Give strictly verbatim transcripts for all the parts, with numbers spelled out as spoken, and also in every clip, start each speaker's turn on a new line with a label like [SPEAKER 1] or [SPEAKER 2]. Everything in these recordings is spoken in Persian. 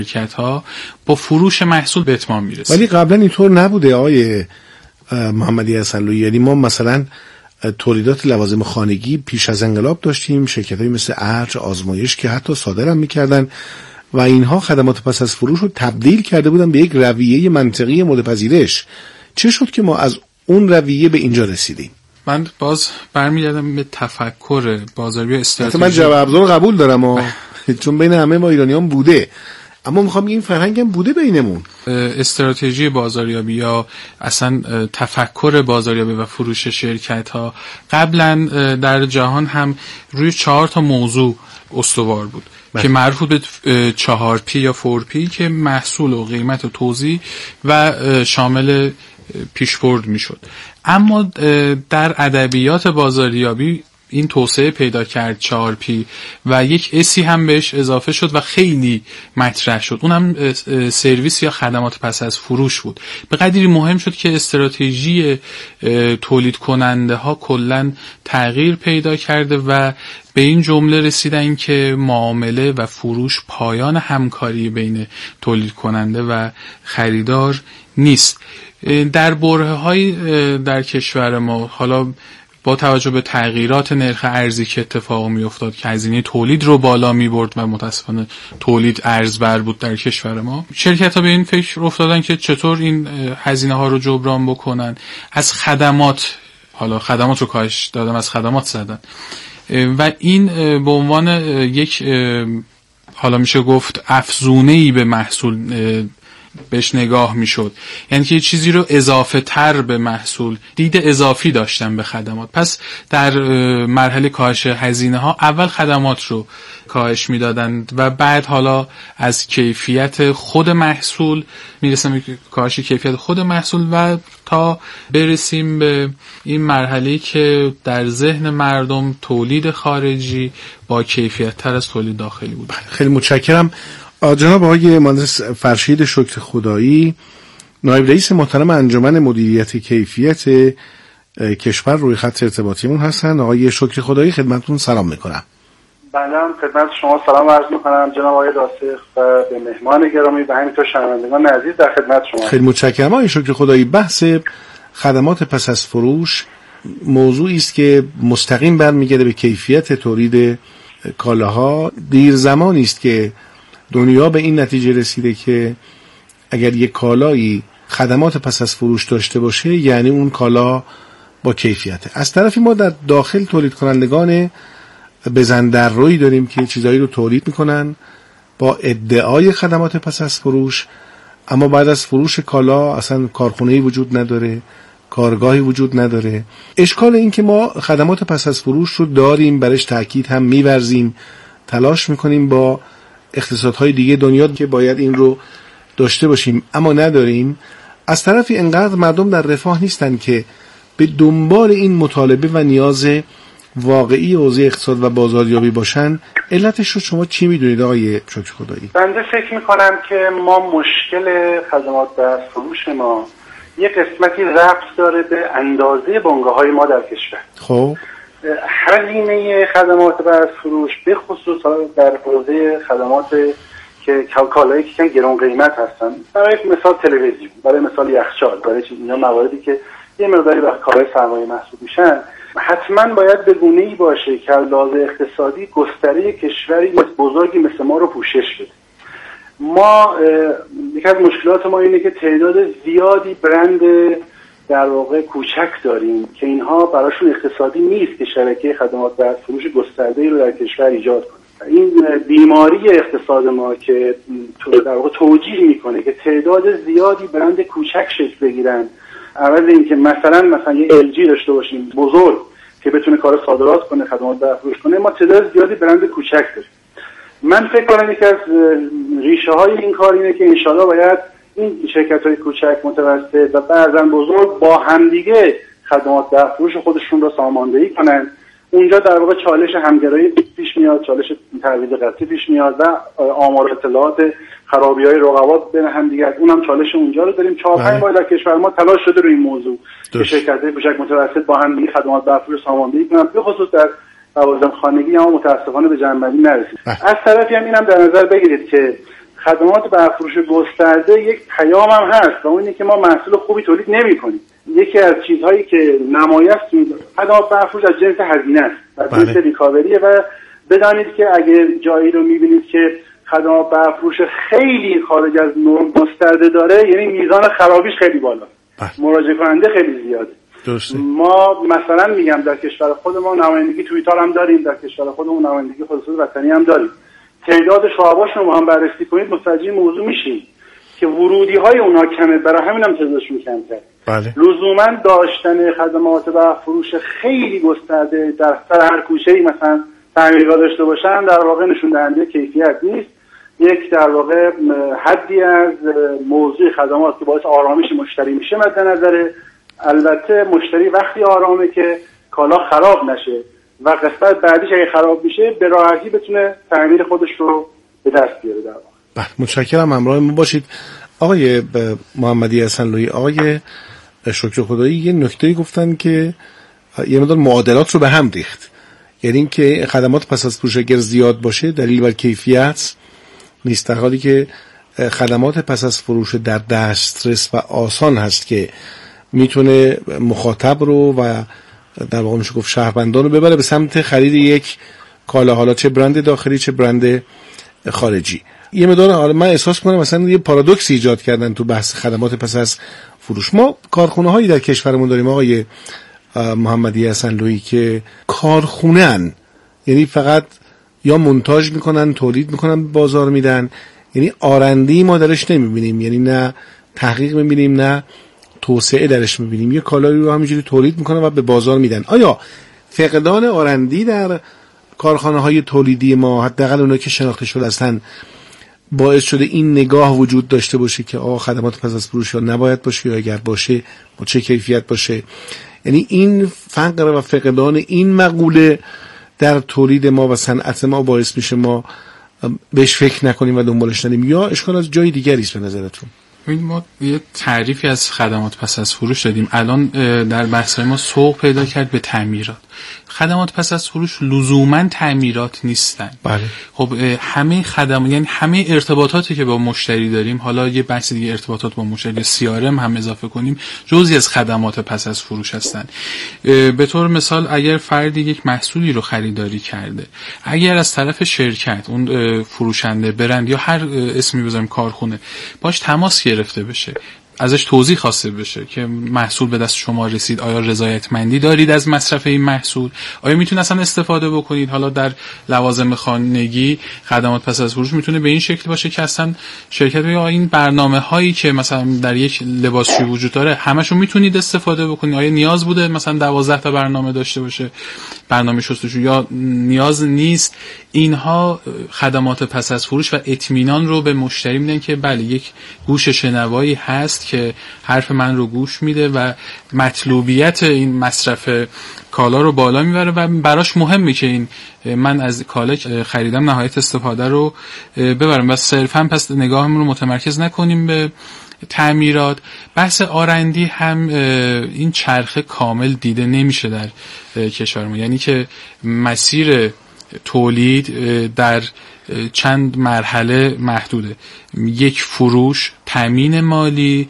[SPEAKER 1] شرکت‌ها با فروش محصول به اتمام میرسه.
[SPEAKER 2] ولی قبلا اینطور نبوده آقای محمدی حسنلویی. یعنی ما مثلا تولیدات لوازم خانگی پیش از انقلاب داشتیم، شرکت‌هایی مثل ارج، آزمایش که حتی صادرم می‌کردن و اینها خدمات پس از فروش رو تبدیل کرده بودن به یک رویه منطقی مورد پذیرش. چه شد که ما از اون رویه به اینجا رسیدیم؟
[SPEAKER 1] من باز برمیگردم به تفکر بازاریابی استراتژی.
[SPEAKER 2] من جواب ابزار قبول دارم و چون بین همه ما ایرانیان بوده، اما میخوام این فرهنگ هم بوده بینمون.
[SPEAKER 1] استراتژی بازاریابی یا اصلا تفکر بازاریابی و فروش شرکت ها قبلا در جهان هم روی چهار تا موضوع استوار بود بله. که معروف به چهار پی یا فور پی که محصول و قیمت و توزیع و شامل پیشبرد میشد. اما در ادبیات بازاریابی این توسعه پیدا کرد چهار پی و یک اسی هم بهش اضافه شد و خیلی مطرح شد. اونم سرویس یا خدمات پس از فروش بود. به قدری مهم شد که استراتژی تولید کننده ها کلاً تغییر پیدا کرده و به این جمله رسیدن که معامله و فروش پایان همکاری بین تولید کننده و خریدار نیست. در برهه‌های در کشور ما حالا با توجه به تغییرات نرخ ارزی که اتفاق می افتاد که هزینه تولید رو بالا می برد و متاسفانه تولید ارزبر بود در کشور ما، شرکت ها به این فکر افتادن که چطور این هزینه ها رو جبران بکنن. از خدمات، حالا خدمات رو کاهش دادن، از خدمات زدن و این به عنوان یک حالا میشه گفت افزونه‌ای به محصول بهش نگاه میشد، یعنی که یه چیزی رو اضافه تر به محصول، دید اضافی داشتن به خدمات. پس در مرحله کاهش هزینه ها اول خدمات رو کاهش میدادند و بعد حالا از کیفیت خود محصول میرسیم به کاهش کیفیت خود محصول و تا برسیم به این مرحله که در ذهن مردم تولید خارجی با کیفیت تر از تولید داخلی بود.
[SPEAKER 2] خیلی متشکرم. جناب آقای مهندس فرشید شکر خدایی، نایب رئیس محترم انجمن مدیریت کیفیت کشور روی خط ارتباطیمون هستن. آقای شکر خدایی خدمتتون سلام میکنم.
[SPEAKER 3] بنده هم خدمت شما سلام عرض میکنم جناب آقای راسخ و به مهمان گرامی و همینطور شنوندگان عزیز در خدمت شما.
[SPEAKER 2] خیلی متشکرم. آقای شکر خدایی، بحث خدمات پس از فروش موضوعی است که مستقیم برمیگرده به کیفیت تولید کالاها. دیر زمانی است که دنیا به این نتیجه رسیده که اگر یک کالایی خدمات پس از فروش داشته باشه یعنی اون کالا با کیفیته. از طرفی ما در داخل تولید کنندگان بزن در روی داریم که چیزایی رو تولید میکنن با ادعای خدمات پس از فروش، اما بعد از فروش کالا اصلا کارخونه‌ای وجود نداره، کارگاهی وجود نداره. اشکال این که ما خدمات پس از فروش رو داریم، برش تاکید هم می‌ورزیم، تلاش میکنیم با اقتصادهای دیگه دنیا که باید این رو داشته باشیم اما نداریم. از طرفی انقدر مردم در رفاه نیستن که به دنبال این مطالبه و نیاز واقعی حوزه اقتصاد و بازاریابی باشن. علتش رو شما چی میدونید آقای شکر خدایی؟
[SPEAKER 3] بنده فکر میکنم که ما مشکل خدمات در فروش ما یه قسمتی ربط داره به اندازه بنگاه‌های ما در کشور. خب هزینه خدمات بر فروش به خصوص در حوزه خدمات که کالایی که گران قیمت هستن، برای مثال تلویزیون، برای مثال یخچال، برای اینا مواردی که یه مقداری به کالای سرمایه محسوب میشن، حتما باید به گونه‌ای باشه که لحاظ اقتصادی گستره کشوری بزرگی مثل ما رو پوشش بده. ما یکی از مشکلات ما اینه که تعداد زیادی برند در واقع کوچک داریم که اینها براشون اقتصادی نیست که شبکه خدمات در فروش گسترده‌ای رو در کشور ایجاد کنه. این بیماری اقتصاد ما که در واقع توجیه میکنه که تعداد زیادی برند کوچک شکل بگیرن، عوض این که مثلا مثلا یه ال جی داشته باشیم بزرگ که بتونه کار صادرات کنه، خدمات در فروش کنه، ما تعداد زیادی برند کوچک داریم. من فکر کنم یکی از ریشه های این کار اینه که انشالله باید این شرکت‌های کوچک، متوسط و بعضا بزرگ با همدیگه خدمات در فروش خودشون رو ساماندهی کنن. اونجا در واقع چالش همگرایی پیش میاد، چالش تعویض قطعی پیش میاد و آمار اطلاعات خرابی‌های رقبا بین همدیگه، اونم چالش اونجا رو داریم. چهار پنج ماه در کشور ما تلاش شده روی این موضوع که شرکت‌های کوچک متوسط با همدیگه خدمات در فروش ساماندهی کنن، به خصوص در لوازم خانگی، اما متاسفانه به جنبندی نرسید. از طرفی هم اینم در نظر بگیرید که خدمات برفروش گسترده یک پیام هم هست و اون اینه که ما محصول خوبی تولید نمی‌کنیم. یکی از چیزهایی که نمایش خدمات برفروش از جنس هزینه است و جنس ریکاوریه و بدانید که اگه جایی رو می‌بینید که خدمات برفروش خیلی خارج از نرم گسترده داره، یعنی میزان خرابیش خیلی بالا، مراجعه کننده خیلی زیاده. درسته. ما مثلا میگم در کشور خودمون نمایندگی توییتر هم داریم، در کشور خودمون نمایندگی خصوصی وطنی هم داریم. تعداد شعباش رو هم بررسی کنید متوجه موضوع میشین که ورودی های اونا کمه، برای همین هم تعدادشون کمتره. بله. لزوما داشتن خدمات برفروش خیلی گسترده در سر هر کوچه‌ای مثلا تعمیرگاه داشته باشن در واقع نشون دهنده کیفیت نیست. یک در واقع حدی از موضوع خدمات که باعث آرامش مشتری میشه مد نظره. البته مشتری وقتی آرامه که کالا خراب نشه و قسمت بعدیش اگه خراب میشه به راحتی بتونه تعمیر خودش رو به دست بیاره. در واقع
[SPEAKER 2] بله، متشکرم. همراه ما باشید آقای محمدی حسنلویی. آقای شکر خدایی یه نکته گفتن که یه مقدار معادلات رو به هم ریخت، یعنی این که خدمات پس از فروش اگر زیاد باشه دلیل بر کیفیت نیست، در حالی که خدمات پس از فروش در دسترس و آسان هست که میتونه مخاطب رو و در واقع میشه گفت شهروندان رو ببره به سمت خرید یک کالا، حالا چه برند داخلی چه برند خارجی. یه مقدار من احساس کنم مثلا یه پارادوکس ایجاد کردن تو بحث خدمات پس از فروش. ما کارخونه هایی در کشورمون داریم آقای محمدی حسنلویی که کارخونه‌ان، یعنی فقط یا مونتاژ میکنن، تولید میکنن، بازار میدن، یعنی آرنده‌ای ما درش نمیبینیم، یعنی نه تحقیق میبینیم نه توسعه درش میبینیم. یه کالایی رو همینجوری تولید میکنن و به بازار میدن. آیا فقدان آرندی در کارخانه های تولیدی ما، حداقل اونایی که شناخته شده هستن، باعث شده این نگاه وجود داشته باشه که آقا خدمات پس از فروش یا نباید باشه یا اگر باشه با چه کیفیت باشه؟ یعنی این فقر و فقدان این مقوله در تولید ما و صنعت ما باعث میشه ما بهش فکر نکنیم و دنبالش نریم، یا اشکال از جای دیگری است به نظرتون؟
[SPEAKER 1] ما یه تعریفی از خدمات پس از فروش دادیم، الان در بحث‌های ما سوق پیدا کرد به تعمیرات. خدمات پس از فروش لزوما تعمیرات نیستن.
[SPEAKER 2] بله.
[SPEAKER 1] خب همه خدمات، یعنی همه ارتباطاتی که با مشتری داریم، حالا یه بحث دیگه ارتباطات با مشتری سی آر ام هم اضافه کنیم، جزئی از خدمات پس از فروش هستن. به طور مثال اگر فردی یک محصولی رو خریداری کرده، اگر از طرف شرکت اون فروشنده، برند یا هر اسمی بذاریم کارخونه باش تماس گرفته بشه، ازش توضیح خواسته بشه که محصول به دست شما رسید، آیا رضایتمندی دارید از مصرف این محصول، آیا میتونید اصلا استفاده بکنید. حالا در لوازم خانگی خدمات پس از فروش میتونه به این شکل باشه که اصلا شرکت بگه این برنامه هایی که مثلا در یک لباسشویی وجود داره همشون میتونید استفاده بکنید، آیا نیاز بوده مثلا دوازده تا برنامه داشته باشه برنامه شستشو یا نیاز نیست. اینها خدمات پس از فروش و اطمینان رو به مشتری میدن که بله یک گوش شنوایی هست که حرف من رو گوش میده و مطلوبیت این مصرف کالا رو بالا میبره و براش مهمه که این من از کالا خریدم نهایت استفاده رو ببرم و صرفا پس نگاهمون رو متمرکز نکنیم به تعمیرات. بحث آرندی هم این چرخه کامل دیده نمیشه در کشور ما، یعنی که مسیر تولید در چند مرحله محدوده، یک فروش، تامین مالی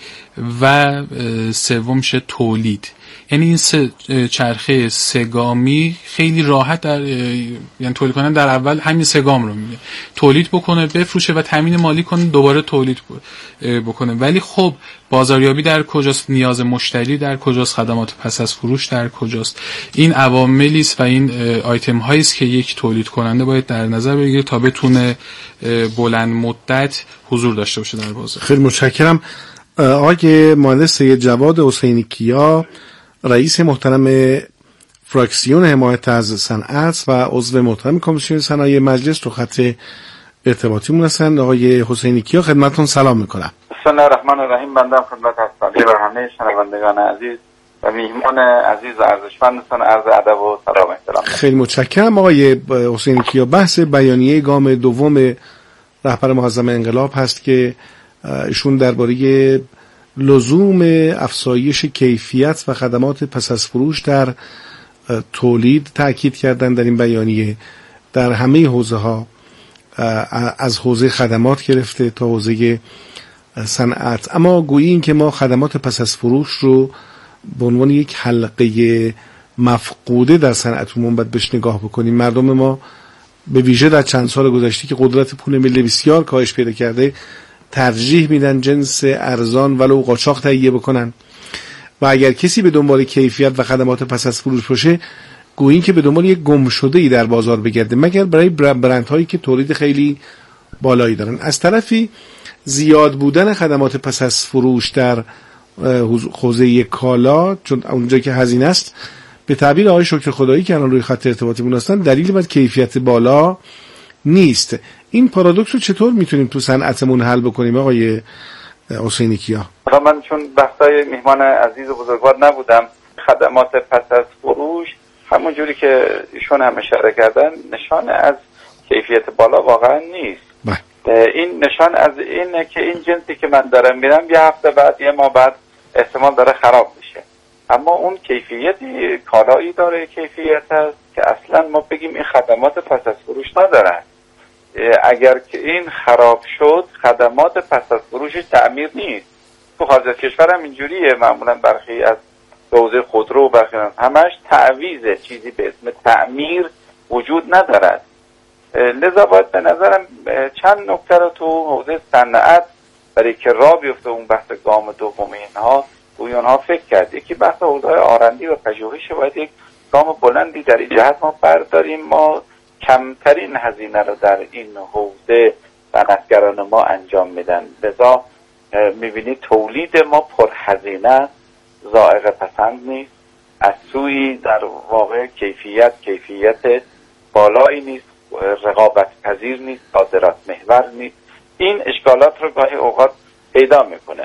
[SPEAKER 1] و سوم میشه تولید. یعنی این سه چرخه سگامی خیلی راحت در یعنی تولید کنن در اول همین سگام رو میگه، تولید بکنه، بفروشه و تامین مالی کنه، دوباره تولید بکنه. ولی خب بازاریابی در کجاست، نیاز مشتری در کجاست، خدمات پس از فروش در کجاست؟ این عواملی است و این آیتم هایی است که یک تولید کننده باید در نظر بگیره تا بتونه بلند مدت حضور داشته باشه در بازار.
[SPEAKER 2] خیلی متشکرم. آقای مهندس جواد حسینی کیا، رئیس محترم فراکسیون حمایت از صنعت و عضو محترم کمیسیون صنایع مجلس رو خط ارتباطیمون هستن. آقای حسینی کیا خدمتتون سلام میکنم.
[SPEAKER 4] بسم الله الرحمن الرحیم. بنده خدمت حضرت و همه شنوندگان عزیز و میهمان عزیز و ارزشمندتون عرض ادب و سلام و احترام.
[SPEAKER 2] خیلی متشکرم آقای حسینی کیا. بحث بیانیه گام دوم رهبر معظم انقلاب هست که ایشون درباره لزوم افزایش کیفیت و خدمات پس از فروش در تولید تاکید کردن در این بیانیه در همه حوزه ها از حوزه خدمات گرفته تا حوزه صنعت. اما گویی این که ما خدمات پس از فروش رو به عنوان یک حلقه مفقوده در صنعت عمومی باید بهش نگاه بکنیم. مردم ما به ویژه در چند سال گذشته که قدرت پول ملی بسیار کاهش پیدا کرده ترجیح میدن جنس ارزان ولو قاچاق تهیه بکنن و اگر کسی به دنبال کیفیت و خدمات پس از فروش باشه گویی که به دنبال یک گمشده‌ای در بازار بگرده، مگر برای برندهایی که تولید خیلی بالایی دارن. از طرفی زیاد بودن خدمات پس از فروش در حوزه کالا، چون اونجا که هزینه است، به تعبیر آقای شکر خدایی که الان روی خط ارتباطیمون هستن، دلیلی بر کیفیت بالا نیست. این پارادوکس رو چطور میتونیم تو صنعتمون حل بکنیم آقای حسینی کیا؟
[SPEAKER 4] من چون بحثای میهمان عزیز و بزرگوار نبودم، خدمات پس از فروش همون جوری که ایشون هم اشاره کردن نشان از کیفیت بالا واقعا نیست.
[SPEAKER 2] بله.
[SPEAKER 4] این نشان از اینه که این جنسی که من دارم میرم یه هفته بعد یه ماه بعد احتمال داره خراب بشه، اما اون کیفیتی کالایی داره کیفیت هست که اصلا ما بگیم این خدمات پس از فروش ندارن. اگر که این خراب شد خدمات پس از فروشش تعمیر نیست. تو خارج از کشور هم اینجوریه، معمولا برخی از حوزه خودرو برخی همش تعویضه، چیزی به اسم تعمیر وجود ندارد. لذا باید به نظرم چند نکته رو تو حوزه صنعت برای که راه بیفته اون بحث گام دوم اینها روی اونها فکر کرد. یکی بحث حوزه آرندی و پژوهش، باید یک گام بلندی در این جهت ما برداریم. ما کمترین هزینه رو در این حوزه صنعتگران ما انجام میدن، لذا میبینید تولید ما پرهزینه، ذائقه پسند نیست، از سوی در واقع کیفیت کیفیت بالایی نیست، رقابت پذیر نیست، صادرات محور نیست. این اشکالات رو گاهی اوقات پیدا میکنه.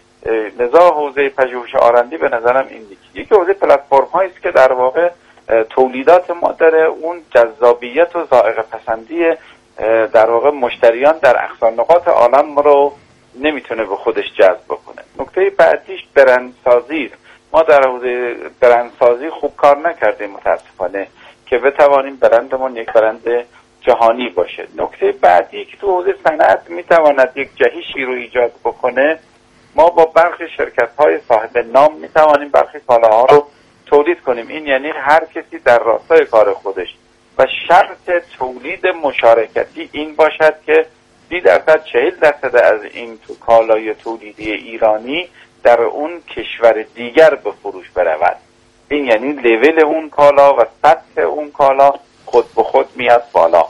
[SPEAKER 4] لذا حوزه پژوهش آرندی به نظرم این یکی یک حوزه پلتفرم هایی است که در واقع تولیدات ما داره اون جذابیت و ذائقه پسندی در واقع مشتریان در اقصا نقاط عالم رو نمیتونه به خودش جذب بکنه. نکته بعدیش برندسازی. ما در حوزه برندسازی خوب کار نکردیم متاسفانه که بتوانیم برندمون یک برند جهانی باشه. نکته بعدی که تو حوزه صنعت میتواند یک جهشی رو ایجاد بکنه، ما با برخی شرکت‌های صاحب نام میتوانیم برخی کالاها رو تولید کنیم. این یعنی هر کسی در راستای کار خودش و شرط تولید مشارکتی این باشد که سی درصد چهل درصد از این تو کالای تولیدی ایرانی در اون کشور دیگر به فروش برود. این یعنی لیول اون کالا و سطح اون کالا خود به خود میاد بالا.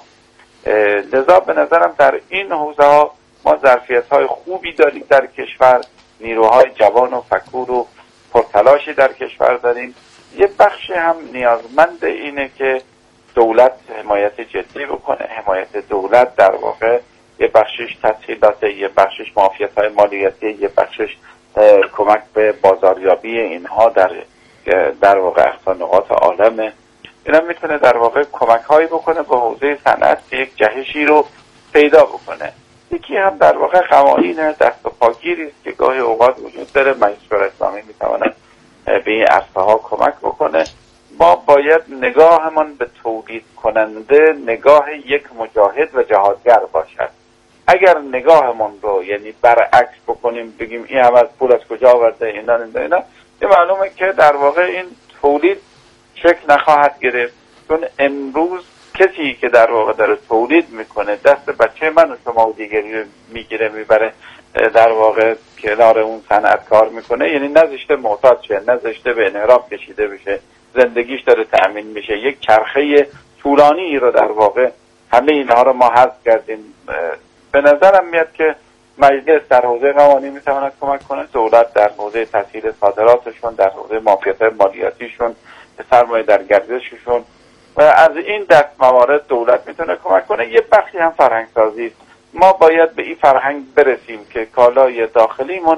[SPEAKER 4] لذا به نظرم در این حوزه ها ما ظرفیت های خوبی داریم در کشور، نیروهای جوان و فکور و پرتلاشی در کشور داریم. یه بخش هم نیازمند اینه که دولت حمایت جدی بکنه. حمایت دولت در واقع یه بخشش تسهیلات، یه بخشش معافیت های مالیاتی، یه بخشش کمک به بازاریابی اینها در در واقع اقصا نقاط عالمه. اینا میتونه در واقع کمک هایی بکنه به حوزه صنعت که یک جهشی رو پیدا بکنه. یکی هم در واقع قوانین دست و پاگیری است که گاهی اوقات وجود داره. مجلس شورای اسلامی میتونه به این عرصه ها کمک بکنه. ما باید نگاهمان به تولید کننده نگاه یک مجاهد و جهادگر باشد. اگر نگاهمون رو یعنی برعکس بکنیم، بگیم این هم از پول از کجا آورده اینا اینا اینا، یه معلومه که در واقع این تولید شکل نخواهد گرفت. چون امروز کسی که در واقع داره تولید میکنه دست بچه من و شما و دیگری میگیره میبره در واقع کنار اون صنعت کار میکنه، یعنی نذاشته محتاج شه، نذاشته به انحراف کشیده بشه، زندگیش داره تأمین میشه. یک چرخه طولانی رو در واقع همه اینها رو ما حذف کردیم. به نظرم میاد که مجلس در حوزه قوانین میتواند کمک کنه، دولت در حوزه تسهیل صادراتشون، در حوزه معافیت مالیاتیشون، سرمایه در گردششون و از این دست موارد دولت میتونه کمک کنه. یه بخشی هم فرهنگ سازی. ما باید به این فرهنگ برسیم که کالای داخلیمون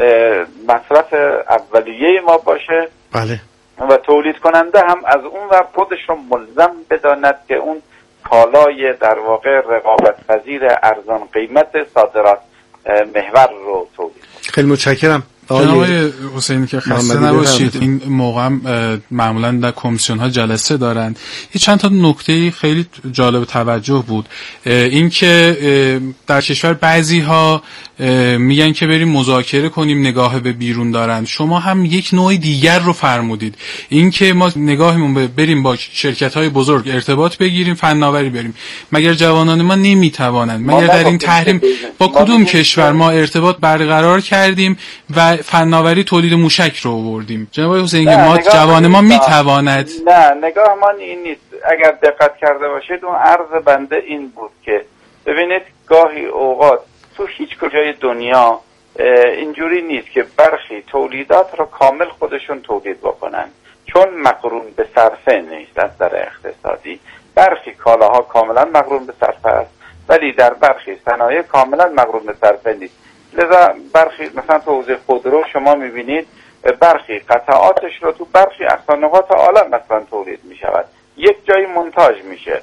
[SPEAKER 4] مصرف اولیه ما باشه.
[SPEAKER 2] بله.
[SPEAKER 4] و تولید کننده هم از اون ور خودش رو ملزم بداند که اون کالای در واقع رقابت پذیر ارزان قیمت صادرات محور رو تولید.
[SPEAKER 2] خیلی متشکرم.
[SPEAKER 1] جناب حسینی که خسته نباشید. این موقع معمولا در کمیسیون ها جلسه دارن. یه چند تا نکته خیلی جالب توجه بود. این که در کشور بعضی ها میگن که بریم مذاکره کنیم، نگاه به بیرون دارن. شما هم یک نوع دیگر رو فرمودید، این که ما نگاهمون بریم با شرکت های بزرگ ارتباط بگیریم، فناوری بریم. مگر جوانان ما نمیتوانند؟ مگر در این تحریم با کدوم کشور ما ارتباط برقرار کردیم و فناوری تولید موشک رو آوردیم؟ جناب حسینی ما جوان ما میتواند؟
[SPEAKER 4] نه، نگاه ما این نیست. اگر دقت کرده باشید اون عرض بنده این بود که ببینید گاهی اوقات تو هیچ کجای دنیا اینجوری نیست که برخی تولیدات رو کامل خودشون تولید بکنن، چون مقرون به صرفه نیست. از در اقتصادی برخی کالاها کاملا مقرون به صرفه است، ولی در برخی صنایع کاملا مقرون به صرفه نیست. لذا برخی مثلا تو حوزه خودرو شما میبینید برخی قطعاتش رو تو برخی اقصانقاط عالم مثلا تولید میشود، یک جایی منتاج میشه.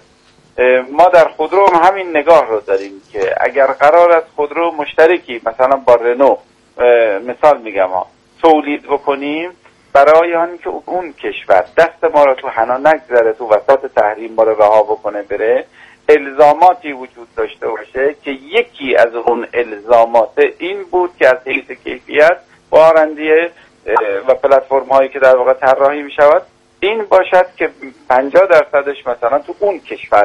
[SPEAKER 4] ما در خودرو هم همین نگاه رو داریم که اگر قرار است خودرو مشترکی مثلا با رنو مثال میگم ها تولید بکنیم، برای آن که اون کشور دست ما رو تو حنا نگذاره، تو وسط تحریم ما رو رها بکنه بره، الزاماتی وجود داشته باشه که یکی از اون الزامات این بود که از حیث کیفیت بارندیه و پلتفرم هایی که در واقع طراحی می شود این باشد که پنجاه درصدش مثلا تو اون کشور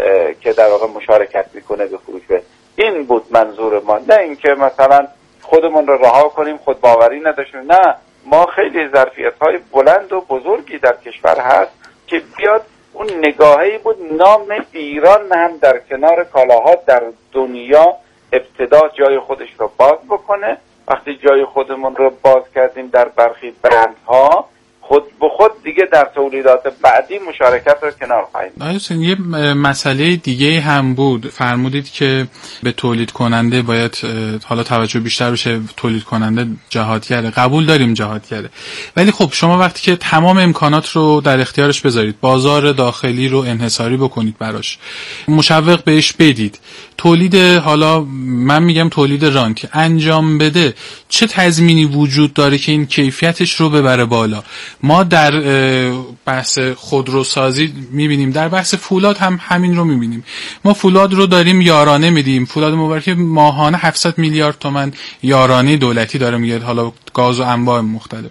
[SPEAKER 4] که در واقع مشارکت میکنه به فروش به. این بود منظور ما، نه اینکه مثلا خودمون رو رها کنیم، خود باوری نداشتیم. نه، ما خیلی ظرفیت های بلند و بزرگی در کشور هست که بیاد اون نگاهی بود نام ایران هم در کنار کالاها در دنیا ابتدا جای خودش رو باز بکنه. وقتی جای خودمون رو باز کردیم در برخی برندها، خود به خود دیگه در تولیدات بعدی مشارکت رو کنار خواهیم.
[SPEAKER 1] آیوسین یه مسئله دیگه هم بود، فرمودید که به تولید کننده باید حالا توجه بیشتر بشه، تولید کننده جهادگره، قبول داریم جهادگره، ولی خب شما وقتی که تمام امکانات رو در اختیارش بذارید، بازار داخلی رو انحصاری بکنید براش، مشوق بهش بدید، تولید حالا من میگم تولید رانتی انجام بده، چه تضمینی وجود داره که این کیفیتش رو ببره بالا؟ ما در بحث خودروسازی میبینیم، در بحث فولاد هم همین رو میبینیم. ما فولاد رو داریم یارانه میدیم، فولاد مبارک ماهانه هفتصد میلیارد تومان یارانه دولتی داره میگه، حالا گاز و انواع مختلف.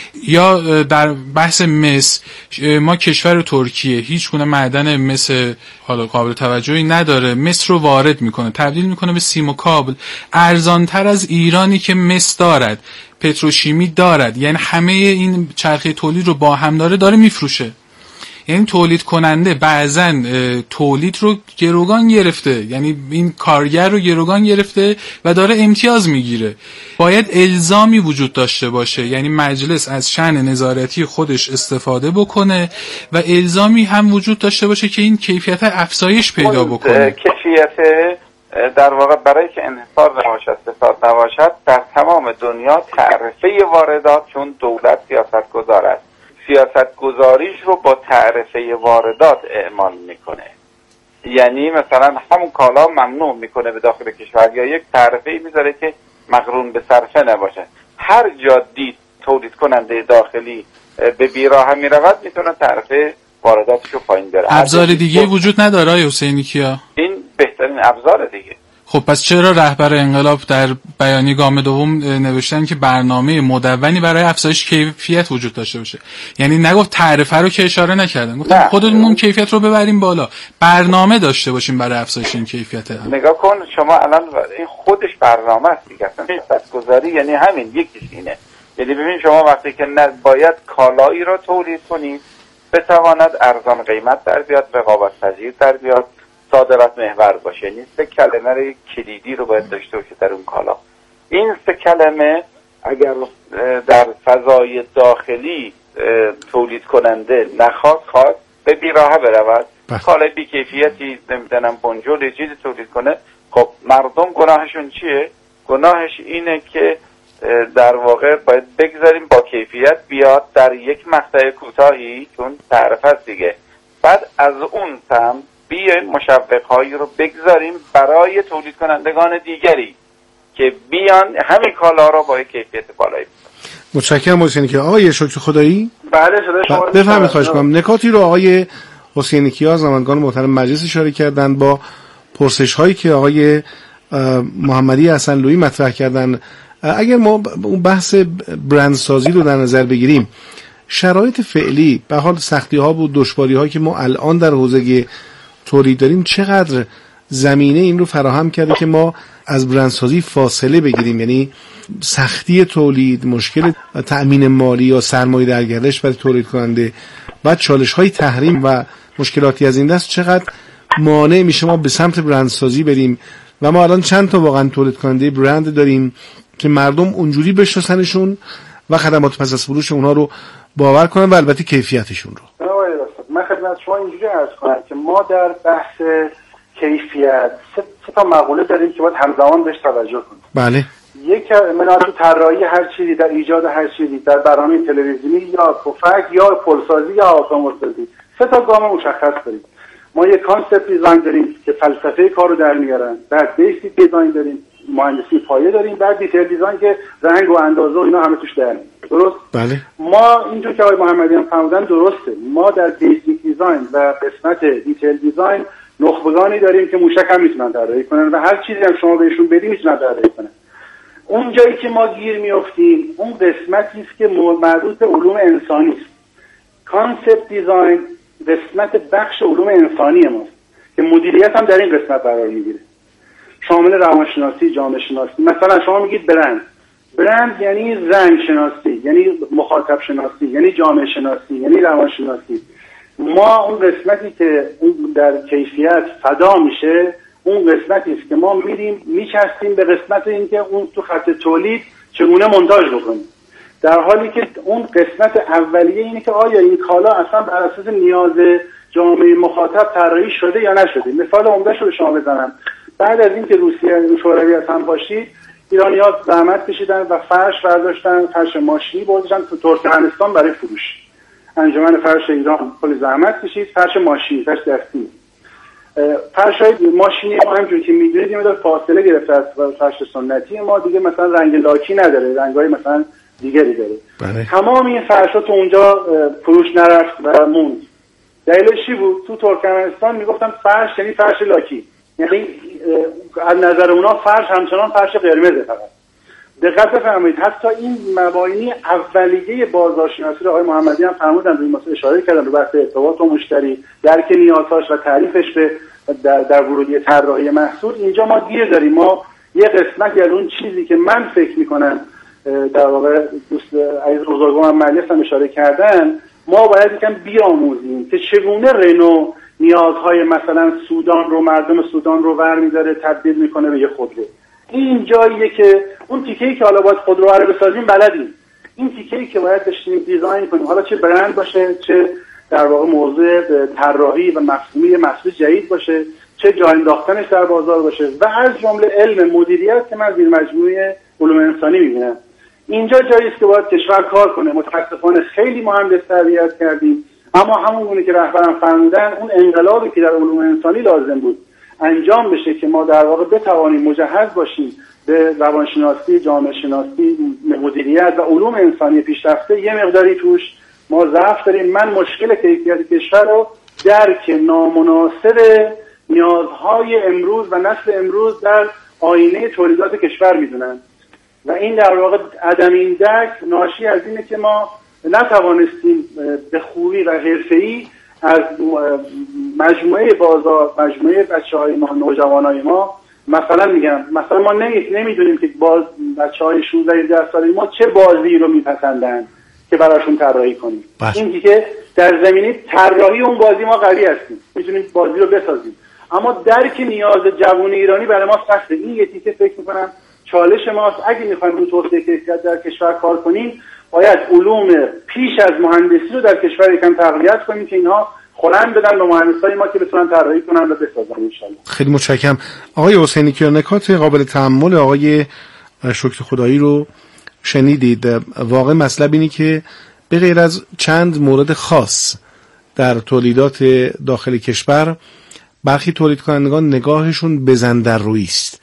[SPEAKER 1] یا در بحث مس، ما کشور ترکیه هیچ گونه معدن مس حالا قابل توجهی نداره، مس رو وارد میکنه، تبدیل میکنه به سیم و کابل، ارزانتر از ایرانی که مس دارد، پتروشیمی دارد، یعنی همه این چرخه تولید رو با هم داره داره میفروشه. یعنی تولید کننده بعضن تولید رو گروگان گرفته، یعنی این کارگر رو گروگان گرفته و داره امتیاز میگیره. باید الزامی وجود داشته باشه، یعنی مجلس از شأن نظارتی خودش استفاده بکنه و الزامی هم وجود داشته باشه که این کیفیت افزایش پیدا بکنه.
[SPEAKER 4] کیفیت در واقع برای که انحصار نباشد، فساد نباشد، در تمام دنیا تعرفه واردات، چون دولت سیاست گذار است، سیاست گذاریش رو با تعرفه واردات اعمال میکنه. یعنی مثلا همون کالا ممنوع میکنه به داخل کشور یا یک تعرفه میذاره که مقرون به صرفه نباشه. هر جا دید تولید کننده داخلی به بیراه میرود میتونه تعرفه وارداتش رو پایین بره.
[SPEAKER 1] ابزار دیگه وجود نداره آقای حسینی کیا؟
[SPEAKER 4] این بهترین ابزار دیگه.
[SPEAKER 1] خب پس چرا رهبر انقلاب در بیانیه گام دوم نوشتن که برنامه مدونی برای افزایش کیفیت وجود داشته باشه؟ یعنی نگفت تعرفه رو که اشاره نکردن، گفتن خودمون کیفیت رو ببریم بالا، برنامه داشته باشیم برای افزایش این کیفیت. هم
[SPEAKER 4] نگاه کن شما الان این خودش برنامه است دیگه، اصلا سیاست‌گذاری یعنی همین یکیش اینه. یعنی ببین شما وقتی که باید کالایی رو تولید کنید بتواند ارزان قیمت در بیاد، رقابت پذیر در بیاد، صادرات محور باشه، یعنی سه کلمه رو کلیدی رو باید داشته باشه در اون کالا. این سه کلمه اگر در فضای داخلی تولید کننده نخواست خواست به بیراهه برود، کالای بی کیفیتی نمیدونم بنجل چیزی تولید کنه، خب مردم گناهشون چیه؟ گناهش اینه که در واقع باید بگذاریم با کیفیت بیاد در یک مقطع کوتاهی، چون تعرفه است دیگه، بعد از اون سمت بیایم مشوق‌هایی رو بگذاریم برای تولید کنندگان دیگری. که بیان همین کالا را با کیفیت بالایی.
[SPEAKER 2] متشکرم حسینی کیا. آقای شکر خدایی.
[SPEAKER 3] بله صدای شما
[SPEAKER 2] بفرمایید. خواهش می‌کنم. نکاتی رو آقای حسینی کیا زمانگان محترم مجلس اشاره کردن با پرسش هایی که آقای محمدی حسنلویی مطرح کردن. اگر ما اون بحث برندسازی رو در نظر بگیریم، شرایط فعلی به حال سختی ها و دشواری هایی که ما الان در حوزه تولید داریم چقدر زمینه این رو فراهم کرده که ما از برندسازی فاصله بگیریم؟ یعنی سختی تولید، مشکل تأمین مالی یا سرمایه در گردش برای تولید کننده، بعد چالش های تحریم و مشکلاتی از این دست چقدر مانع میشه ما به سمت برندسازی بریم؟ و ما الان چند تا واقعا تولید کننده برند داریم که مردم اونجوری بشناسنشون و خدمات پس از فروش اونها رو باور کنن و البته کیفیتشون رو.
[SPEAKER 3] من خدمت شما اینجوری عرض کنم که ما در بحث کیفیت سه, سه تا مقوله داریم که باید همزمان بهش توجه کنیم.
[SPEAKER 2] بله.
[SPEAKER 3] یک من تو طراحی هر چیزی، در ایجاد هر چیزی، در برنامه تلویزیونی یا پفک یا پلسازی یا اتومبیلسازی، سه تا گام مشخص داریم. ما یک کانسپت دیزاین داریم که فلسفه کار رو در میارن، بعد بیسیک دیزاین داریم، مهندسی پایه داریم، بعد دیتیل دیزاین که رنگ و اندازه و اینا همه توش در میاد. درست؟
[SPEAKER 2] بله.
[SPEAKER 3] ما اینجور که آقای محمدی هم فرمودن درسته، ما در بیسیک دیزاین و قسمت دیتیل دیزاین نخبگانی داریم که موشک هم میتونن طراحی کنن و هر چیزی هم شما بهشون بدی میتونن طراحی کنن. اون جایی که ما گیر میافتیم اون قسمتی است که مربوط به علوم انسانی است. کانسپت دیزاین قسمت بخش علوم انسانی ماست که مدیریت هم در این قسمت قرار میگیره، شامل روانشناسی، جامعه شناسی. مثلا شما میگید برند، برند یعنی رنگ شناسی، یعنی مخاطب شناسی، یعنی جامعه شناسی، یعنی روانشناسی. ما اون قسمتی که اون در کیفیت فدا میشه اون قسمتی است که ما میریم میچستیم به قسمت اینکه اون تو خط تولید چگونه مونتاژ بکنیم، در حالی که اون قسمت اولیه اینه که آیا این کالا اصلا بر اساس نیاز جامعه مخاطب طراحی شده یا نشده. مثال عمده‌اش رو به شما بزنم. بعد از اینکه روسیه شوروی از هم پاشید، ایرانی‌ها زحمت کشیدن و فرش برداشتن، فرش ماشینی برداشتن تو ترکمنستان برای فروش. انجمن فرش ایران کلی زحمت کشید، فرش ماشینی، فرش دستی. فرش‌های ماشینی ما همونجوری که می‌دونید یه مقدار فاصله گرفته از فرش سنتی ما، دیگه مثلا رنگ لاکی نداره، رنگ‌های مثلا دیگری داره. بله. تمام این فرش‌ها تو اونجا فروش نرفت و موند. دلیلش چی بود؟ تو ترکمنستان میگفتن فرش یعنی فرش لاکی، یعنی از نظر اونا فرش همچنان فرش قرمزه. فقط دقت بفرمایید، حتی این مبانی اولیه بازارشناسی رو آقای محمدی هم فرمودن، روی مسئله اشاره کردن، رو بحث ارتباط با مشتری، درک نیازهاش و تعریفش به در, در ورودی طراحی محصول. اینجا ما گیر داریم. ما یه قسمتی از اون چیزی که من فکر میکنم در واقع دوست عزیز بزرگوارم مجلس هم اشاره کردن، ما باید یکم بیاموزیم که چگونه رنو نیازهای مثلا سودان رو، مردم سودان رو برمی‌داره تبدیل میکنه به یه خودرو. این جاییه که اون تیکه‌ای که حالا باید خودرو رو بسازیم بلدیم، این تیکه‌ای که باید بشینیم دیزاین کنیم، حالا چه برند باشه، چه در واقع موضوع طراحی و مفهومی محصول جدید باشه، چه جای انداختنش در بازار باشه، و از جمله علم مدیریت که من زیر مجموعه علوم انسانی می‌بینم. اینجا جایی است که باید کشور کار کنه. متاسفانه خیلی مهندس تربیت کردیم، اما همونگونه که رهبران فرمودن، اون انقلابی که در علوم انسانی لازم بود انجام بشه که ما در واقع بتوانیم مجهز باشیم به روانشناسی، جامعه شناسی، مدیریت و علوم انسانی پیشرفته، یه مقداری توش ما ضعف داریم. من مشکل کیفیت کشور رو درک نامناسب نیازهای امروز و نسل امروز در آینه تولیدات کشور میدونن و این در واقع عدم این درک ناشی از اینه که ما نتوانستیم به خوبی و حرفه‌ای از مجموعه بازار، مجموعه بچه‌های ما، نوجوانای ما، مثلا میگم مثلا ما نمیدونیم که باز بچه‌های شانزده هجده ساله ما چه بازی رو میپسندن که براشون طراحی کنیم. این که در زمینه طراحی اون بازی ما قوی هستیم، میتونیم بازی رو بسازیم، اما درک نیاز جوان ایرانی برای ما سخته. این یه تیکه فکر می‌کنم چالش ماست. اگه می‌خوایم رو توسعه کیفیت در کشور کار کنیم، باید علوم پیش از مهندسی رو در کشور یکم تقویت کنیم که اینها خورند بدن به مهندسای ما که بتونن طراحی کنن و بسازن ان شاءالله.
[SPEAKER 2] خیلی متشکرم آقای حسینی کیا. نکات قابل تأمل آقای شکر خدایی رو شنیدید. واقع مطلب اینه که به غیر از چند مورد خاص در تولیدات داخل کشور، برخی تولید کنندگان نگاهشون بزندرویی است.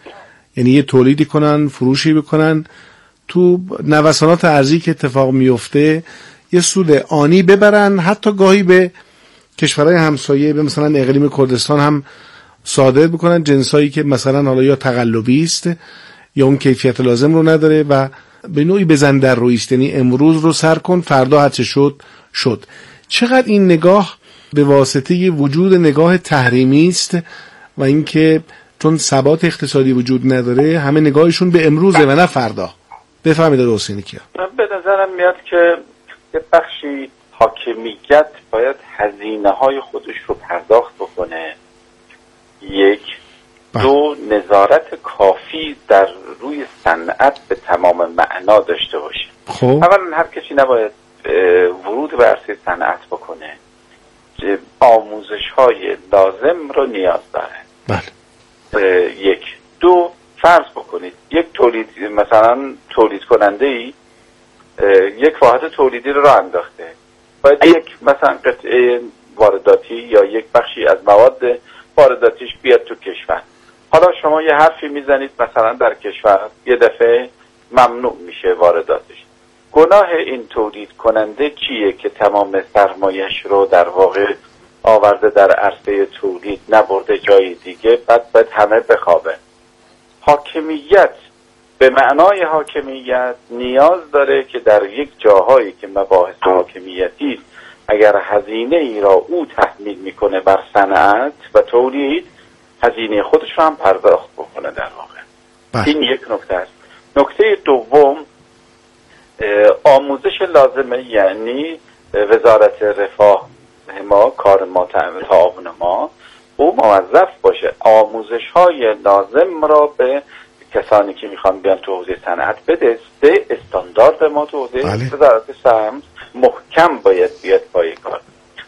[SPEAKER 2] یعنی یه تولیدی کنن، فروشی بکنن، تو نوسانات ارزی که اتفاق میفته یه سود آنی ببرن، حتی گاهی به کشورهای همسایه به مثلا اقلیم کردستان هم صادر بکنن جنسایی که مثلا حالا یا تقلبی است یا اون کیفیت لازم رو نداره و به نوعی بزن در روی است، یعنی امروز رو سر کن فردا هرچه شد شد. چقدر این نگاه به واسطه وجود نگاه تحریمی است و اینکه چون ثبات اقتصادی وجود نداره همه نگاهشون به امروزه و نه فردا. بفهمید آقای حسینی کیا.
[SPEAKER 4] به نظرم میاد که یه بخشی حاکمیت باید هزینه های خودش رو پرداخت بکنه، یک. بله. دو، نظارت کافی در روی صنعت به تمام معنا داشته باشه.
[SPEAKER 2] خب
[SPEAKER 4] اولا هر کسی نباید ورود به عرصه صنعت بکنه، آموزش های لازم رو نیاز داره.
[SPEAKER 2] بله.
[SPEAKER 4] یک. دو، فرض بکنید یک تولید مثلا تولید کننده ای یک واحد تولیدی رو راه انداخته، باید یک مثلا قطعه وارداتی یا یک بخشی از مواد وارداتیش بیاد تو کشور. حالا شما یه حرفی میزنید مثلا در کشور یه دفعه ممنوع میشه وارداتش. گناه این تولید کننده چیه که تمام سرمایش رو در واقع آورده در عرصه تولید نبرده جای دیگه، بعد باید همه بخوابه. حاکمیت به معنای حاکمیت نیاز داره که در یک جاهایی که مباحث حاکمیتی اگر هزینه ای را او تحمیل میکنه بر صنعت و تولید، هزینه خودش رو هم پرداخت بکنه در واقع.
[SPEAKER 2] بله.
[SPEAKER 4] این یک نکته است. نکته دوم، آموزش لازمه، یعنی وزارت رفاه ما، کار ما، تعاون ما، او موظف باشه آموزش های لازم را به کسانی که میخوان بیان تو حوزه صنعت بده. سه، استاندارد ما تو حوزه وزارت سمت محکم باید بیاد پای کار،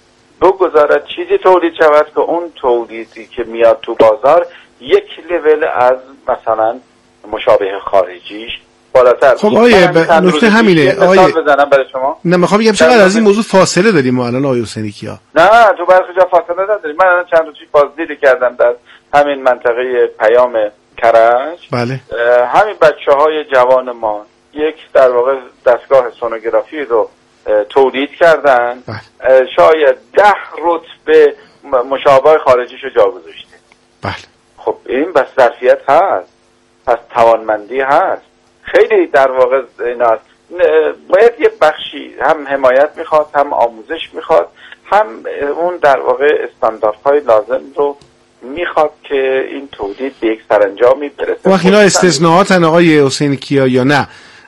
[SPEAKER 4] بگذارد چیزی تولید شود که اون تولیدی که میاد تو بازار یک لول از مثلا مشابه خارجیش بالاتر.
[SPEAKER 2] خب آیه ب... نکته همینه آیه
[SPEAKER 4] بزنم برای شما.
[SPEAKER 2] نه میخوام بگم چقدر از این موضوع فاصله داریم ما الان آیه حسینی کیا.
[SPEAKER 4] نه تو برخی جا فاصله نداریم. من الان چند روزی بازدید کردم در همین منطقه پیام کرج.
[SPEAKER 2] بله.
[SPEAKER 4] همین بچه‌های جوان ما یک در واقع دستگاه سونوگرافی رو تولید کردن.
[SPEAKER 2] بله.
[SPEAKER 4] شاید ده رتبه مشابه خارجیشو جا گذاشته.
[SPEAKER 2] بله.
[SPEAKER 4] خب این بس ظرفیت هست، پس توانمندی هست. خیلی در واقع اینا باید یه بخشی هم حمایت میخواد، هم آموزش میخواد، هم اون در واقع استانداردهای لازم رو میخواد که این تولید به یک سرانجامی برسه.
[SPEAKER 2] وقت اینا استثناءاتن آقای حسین کیا یا نه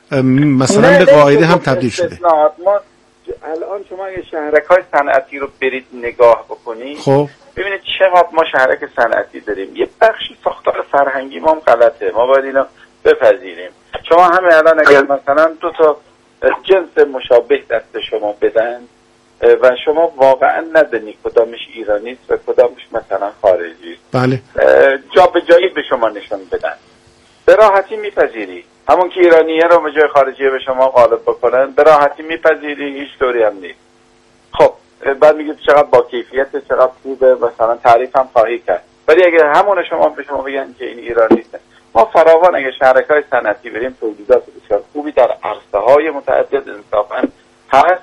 [SPEAKER 2] مثلا به قاعده هم تبدیل شده؟
[SPEAKER 4] ما الان شما اگه شهرک‌های صنعتی رو برید نگاه بکنید،
[SPEAKER 2] خب
[SPEAKER 4] ببینید چقدر ما شهرک صنعتی داریم. یه بخشی ساختار فرهنگی ما هم غلطه، ما باید اینو بپذیریم. شما همه الان اگر مثلا دو تا جنس مشابه دست شما بدن و شما واقعا ندانی کدامش ایرانی است و کدامش مثلا خارجی است،
[SPEAKER 2] بله،
[SPEAKER 4] جا به جایی به شما نشون بدن، به راحتی میپذیری. همون که ایرانیه رو به جای خارجیه به شما غالب بکنن، به راحتی میپذیری، هیچ طوری هم نیست. خب بعد میگید چقدر با کیفیت، چقدر خوبه، مثلا تعریف هم خواهی کرد. ولی اگه همون شما به شما بگن که این ایرانی است، ما فراوان اگه شهرک‌های صنعتی بریم تولیدات بسیار خوبی در عرصه‌های متعدد انصافاً هست.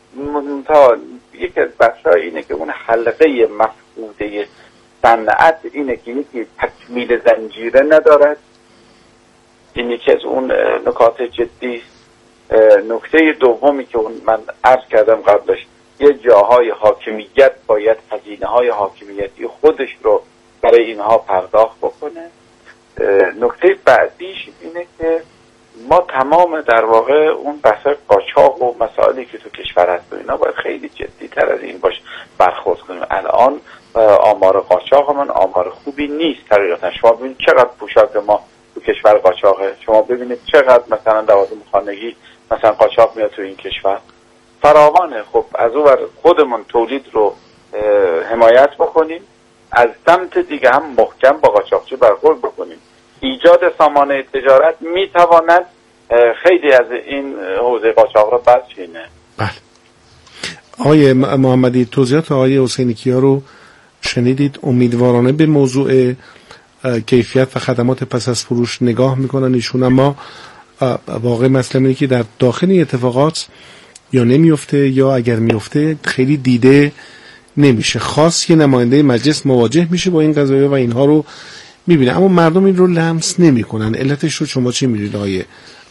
[SPEAKER 4] منتها یکی از بخش‌های اینه که اون حلقه مفقوده صنعت اینه که یکی تکمیل زنجیره ندارد. این یکی از اون نکات جدی. نکته دومی که اون من عرض کردم قبلش، یه جاهای حاکمیت باید هزینه‌های حاکمیتی خودش رو برای اینها پرداخت بکنه. نکته بعدیش اینه که ما تمام در واقع اون بحث قاچاق و مسائلی که تو کشور هست و اینا باید خیلی جدی تر از این باش برخورد کنیم. الان آمار قاچاق من آمار خوبی نیست حقیقتا. شما ببینید چقدر پوشاک ما تو کشور قاچاقه، شما ببینید چقدر مثلا لوازم خانگی مثلا قاچاق میاد تو این کشور، فراوانه. خب از اون ور خودمون تولید رو حمایت بکنیم، از سمت دیگه هم محکم با قاچاقچی برخورد بکنیم. ایجاد سامانه تجارت میتواند خیلی از این حوزه قاچاق رو بچینه.
[SPEAKER 2] بله. آقای محمدی توضیحات آقای حسینی کیا رو شنیدید. امیدوارانه به موضوع کیفیت و خدمات پس از فروش نگاه میکنن ایشون، اما واقع مسئله اینه که در داخل اتفاقات یا نمیفته یا اگر میفته خیلی دیده نمیشه. خاص که نماینده مجلس مواجه میشه با این قضايا و اینها رو میبینه، اما مردم این رو لمس نمیکنن. علتش رو شما چی میدونید آقای